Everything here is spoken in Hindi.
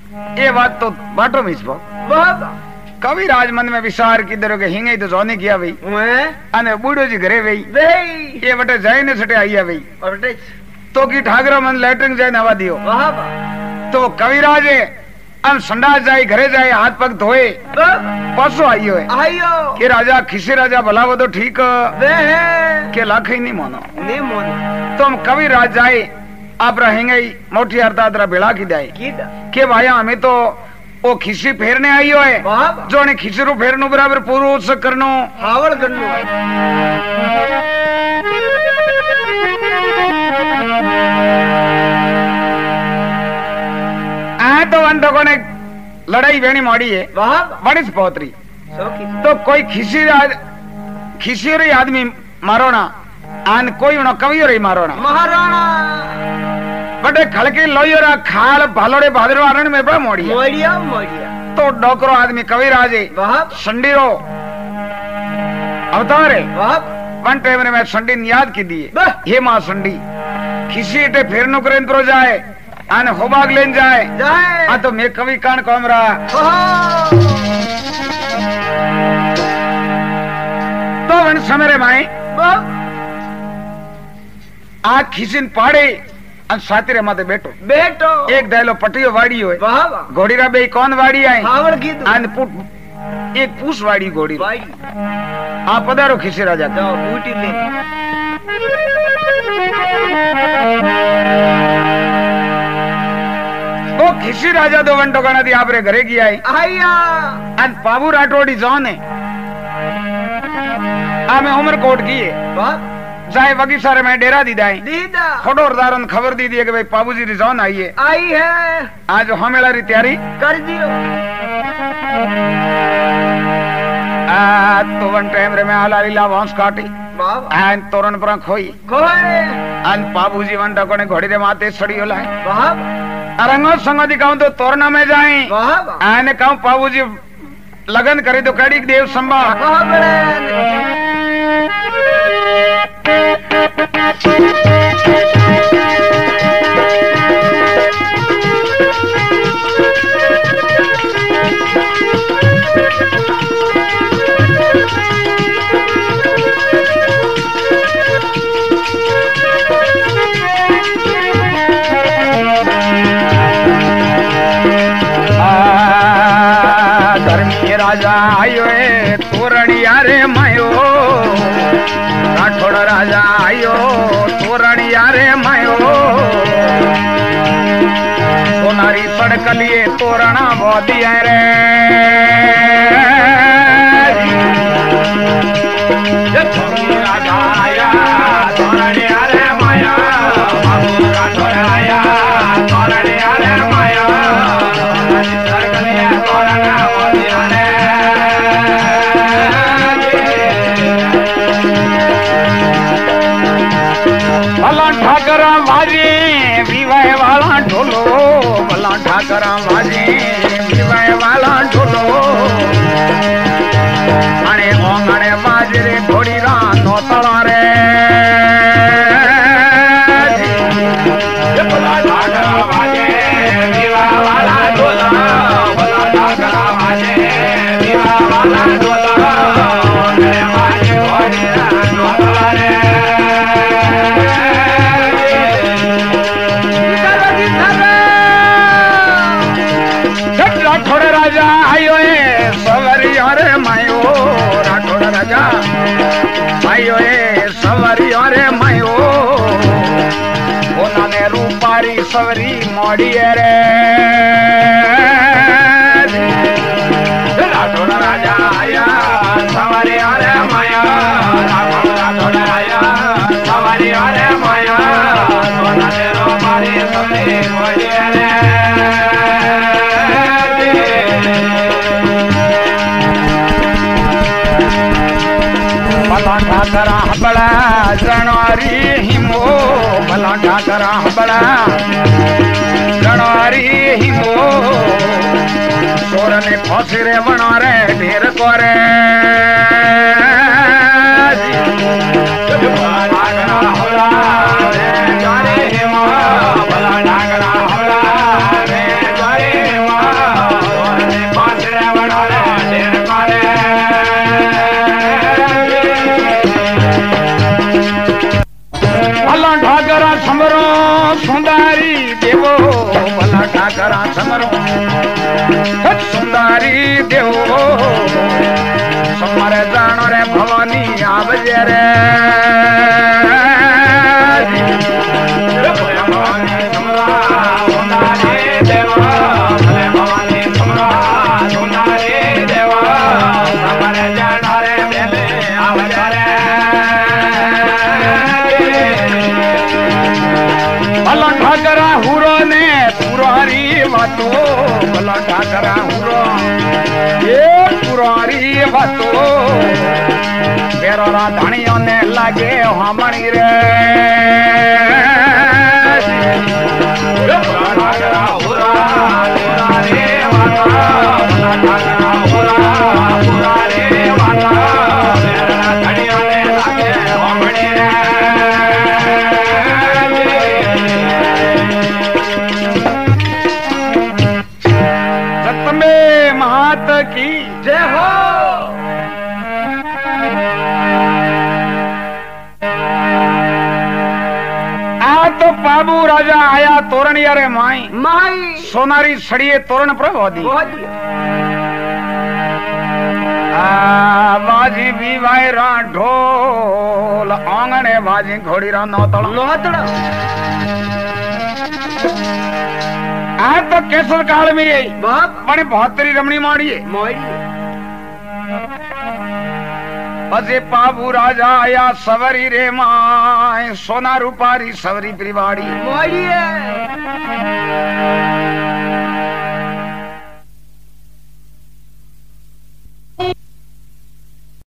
ये बात तो बाटो में इसको कवि राज मन में विचार की दरो के हिंगे तो जोनी किया भाई अने बूढ़ो जी घरे भाई ये बटे जाए ने सटे आइया भाई तो की ठाकरा मन लेटरिंग जाए नवा दियो तो कविराज अन संडास जाए घरे जाए हाथ पग धोए परसों आइयो है कि राजा खिसे राजा भला वो तो ठीक के लाख ही नहीं मानो तुम कविराज जाए आप रहेंगे मोटी अर्थात बेड़ा की दाए के भाया हमें तो वो खिसी फेरने आइयो है जो ने खिसरू फेरनो बराबर पूरो करनो हावड़ करनो तो वंटो को ने लड़ाई बेणी माड़ी है बड़ी पोतरी तो कोई खिसी रही आदमी मारो ना आन कोई उनो कवि रही मारो ना महाराणा बटे खड़के लोयोरा खाल भालोड़े भादरो आरण में बड़ा मोड़िया तो डोकरो आदमी कवि राजे संडीरो अवतारे वन टाइम में संडी याद की दिए हे मां संडी खिसी टे फिर नुकरेन प्रो जाए आने होबाग लेन जाए आ तो मैं कवि कान कोमरा तो वन समरे माए आ खिसिन पाड़े अन सातिरे माते बैठो एक दायलो पटियो वाड़ी होय घोड़ीरा बे कौन वाड़ी आए हावड़ की आन पुट एक पूस वाड़ी घोड़ी आ पधारो खिसी राजा जाओ बूटी ले तो खिसी राजा दो घंटों का नदी आपरे घरे की आई अन पाबू राठौड़ी जॉन है आ मैं उमरकोट की है जाए वगी सारे में डेरा दीदा खडोर दारन खबर दी दी कि भाई पाबूजी रिजॉन आई है आज हमेला री तैयारी कर दियो तो वन टाइम रे में आला लीला वांस काटी एन तोरण पर खोई अन पाबूजी वन डको ने घोड़ी रे माते सड़ियो लाए अरंगो संग दिखाऊं तो तोरणा में जाए एन कहूं पाबूजी लगन करे तो कड़ी देव संभा राजा आयो है तोरणिया रे मायो राठौड़ राजा आयो तोरणिया रे मायो सोनारी सड़क लिए तोरणा बोदिया रे राजा आया तोरणिया रे माया राठौड़ आया तोरणिया रे माया सड़क लिए तोरणा बोदिया रे भला ठाकरा बाजे विवाह वाला ढोलो भला ठाकरा बाजे विवाह वाला ढोलो अणे ओंगणे बाजरे थोड़ी रानो तला रे भला ठाकरा बाजे विवाह वाला ढोलो भला ठाकरा बाजे विवाह वाला ढोलो ओंगणे बाजे थोड़ी रानो तला रे राठौड़ राजा आयो है सवरिया रे मायो राठौड़ राजा आयो है सवरिया रे मायो उन्होंने रूपारी सवरी मोड़ी रे राठौड़ राजा आया सवरिया रे माया राठौड़ आया सवरिया रे माया उन्होंने रूपारी सवरी मोड़ी रे भला ठाकरा बड़ा रणवारी हिमो भला ठाकरा बड़ा रणवारी हिमो सोर ने फांसी रे बना रे ढेर को रे भला ठाकरा सुंदरी देवो भला ठाकरा समरो सुंदरी देवो समरे जानो रे भवानी आवजे रे तो भला ठाकरा हुरो ये पुरारी बातो बेरोरा धनियों ने लागे हमणी रे ठाकरा हुरा पुरारी बातो भला ठाकरा हुरा पुरारी बातो बेरोरा धनियों ने लागे हमणी रे की जय हो। आ तो बाबू राजा आया तोरण यारे माई माई सोनारी सड़िए तोरण पर होदी बाजी भी वायरा ढोल आंगणे बाजी घोड़ी रा नौतड़ आ तो केसर काल में बड़े बहत्तरी रमणी माड़िए अजे पाबू राजा आया सवरी रे माए सोना रूपारी सवरी परिवाड़ी